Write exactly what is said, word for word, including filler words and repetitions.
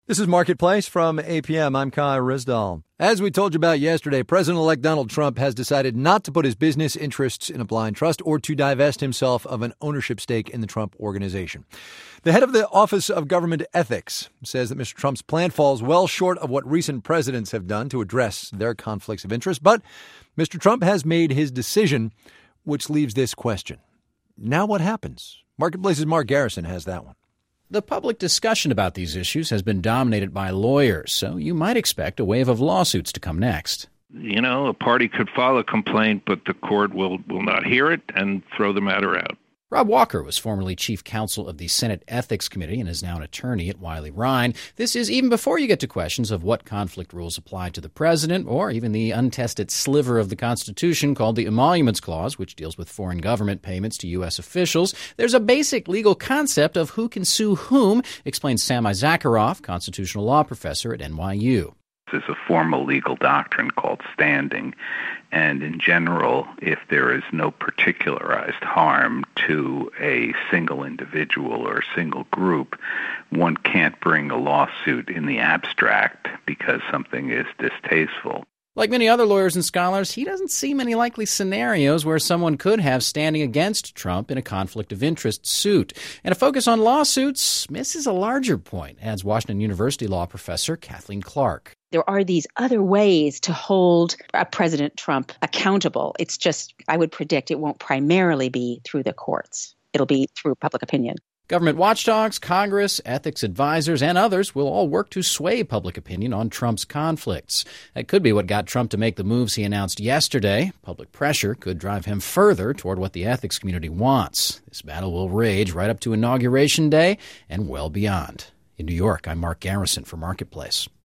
This is Marketplace from A P M. I'm Kai Rizdal. As we told you about yesterday, President-elect Donald Trump has decided not to put his business interests in a blind trust or to divest himself of an ownership stake in the Trump Organization. The head of the Office of Government Ethics says that Mister Trump's plan falls well short of what recent presidents have done to address their conflicts of interest. But Mister Trump has made his decision, which leaves this question. Now what happens? Marketplace's Mark Garrison has that one. The public discussion about these issues has been dominated by lawyers, so you might expect a wave of lawsuits to come next. You know, a party could file a complaint, but the court will, will not hear it and throw the matter out. Rob Walker was formerly chief counsel of the Senate Ethics Committee and is now an attorney at Wiley Rein. This is even before you get to questions of what conflict rules apply to the president or even the untested sliver of the Constitution called the Emoluments Clause, which deals with foreign government payments to U S officials. There's a basic legal concept of who can sue whom, explains Samai Zakharov, constitutional law professor at N Y U. There's a formal legal doctrine called standing, and in general, if there is no particularized harm to a single individual or a single group, one can't bring a lawsuit in the abstract because something is distasteful. Like many other lawyers and scholars, he doesn't see many likely scenarios where someone could have standing against Trump in a conflict of interest suit. And a focus on lawsuits misses a larger point, adds Washington University law professor Kathleen Clark. There are these other ways to hold uh, President Trump accountable. It's just, I would predict it won't primarily be through the courts. It'll be through public opinion. Government watchdogs, Congress, ethics advisors, and others will all work to sway public opinion on Trump's conflicts. That could be what got Trump to make the moves he announced yesterday. Public pressure could drive him further toward what the ethics community wants. This battle will rage right up to Inauguration Day and well beyond. In New York, I'm Mark Garrison for Marketplace.